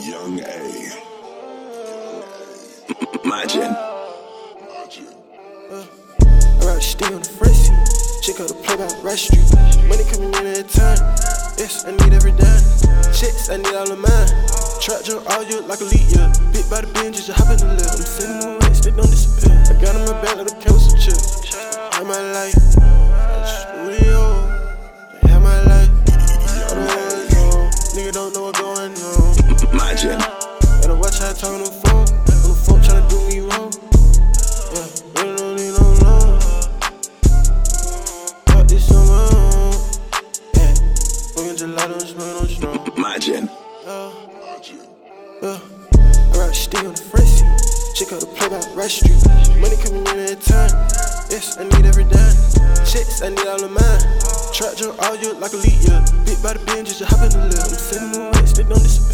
Young A. Imagine. I ride still on the front seat. Check out the play by Rice Street. Money coming in at a time. Yes, I need every dime. Checks, I need all of mine. Trap jump all year like a lead year. Bit by the binge, just hop in the lip. I'm sending more rats, they don't disappear. I got on my back like a council chip. I my life. Studio. They have my life. I don't want to know. Nigga don't know what's going on. Imagine. Gotta watch how I talk on the phone. On the phone tryna do me wrong. Yeah, really don't need no loan. Got this on my own. Yeah, smoking gelato and smoking on strong. Imagine. I ride still on the front seat. Check out the play by Rice Street. Money coming in at a time. Yes, I need every dime. Checks, I need all of mine. Trap jump all year like a lead year. Bit by the binge, just hop in the lip. I'm sending more rats, they don't disappear.